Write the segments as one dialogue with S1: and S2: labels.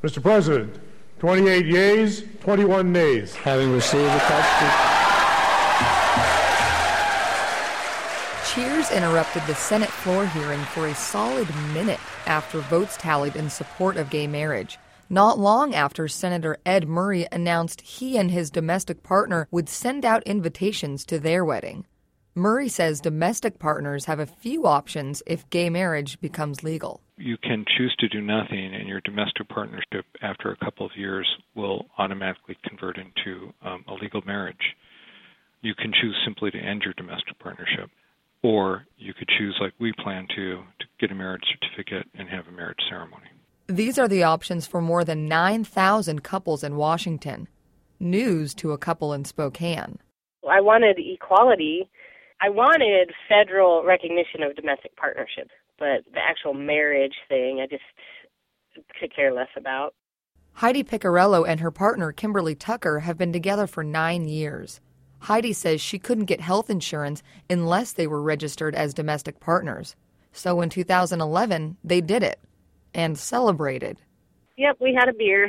S1: Mr. President, 28 yeas, 21 nays.
S2: Having received the question.
S3: Cheers interrupted the Senate floor hearing for a solid minute after votes tallied in support of gay marriage. Not long after Senator Ed Murray announced he and his domestic partner would send out invitations to their wedding. Murray says domestic partners have a few options if gay marriage becomes legal.
S4: You can choose to do nothing, and your domestic partnership after a couple of years will automatically convert into a legal marriage. You can choose simply to end your domestic partnership, or you could choose, like we plan to get a marriage certificate and have a marriage ceremony.
S3: These are the options for more than 9,000 couples in Washington. News to a couple in Spokane.
S5: I wanted equality. I wanted federal recognition of domestic partnership, but the actual marriage thing, I just could care less about.
S3: Heidi Piccarello and her partner, Kimberly Tucker, have been together for 9 years. Heidi says she couldn't get health insurance unless they were registered as domestic partners. So in 2011, they did it and celebrated.
S5: Yep, we had a beer.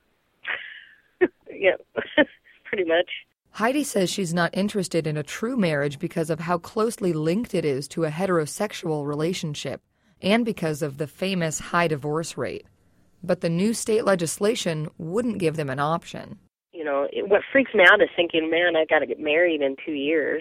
S5: Yep, pretty much.
S3: Heidi says she's not interested in a true marriage because of how closely linked it is to a heterosexual relationship and because of the famous high divorce rate. But the new state legislation wouldn't give them an option.
S5: You know, what freaks me out is thinking, man, I got to get married in 2 years.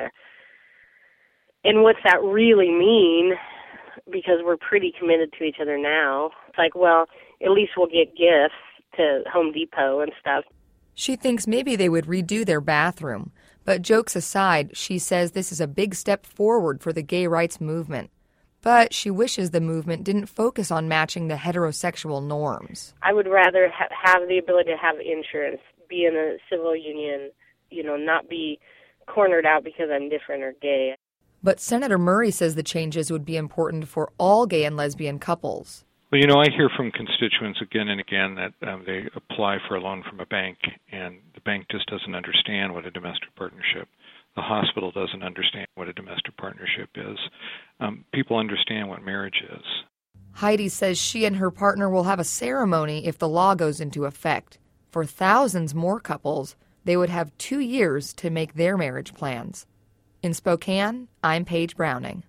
S5: And what's that really mean? Because we're pretty committed to each other now. It's like, well, at least we'll get gifts to Home Depot and stuff.
S3: She thinks maybe they would redo their bathroom. But jokes aside, she says this is a big step forward for the gay rights movement. But she wishes the movement didn't focus on matching the heterosexual norms.
S5: I would rather have the ability to have insurance, be in a civil union, not be cornered out because I'm different or gay.
S3: But Senator Murray says the changes would be important for all gay and lesbian couples.
S4: Well, I hear from constituents again and again that they apply for a loan from a bank, and the bank just doesn't understand what a domestic partnership. The hospital doesn't understand what a domestic partnership is. People understand what marriage is.
S3: Heidi says she and her partner will have a ceremony if the law goes into effect. For thousands more couples, they would have 2 years to make their marriage plans. In Spokane, I'm Paige Browning.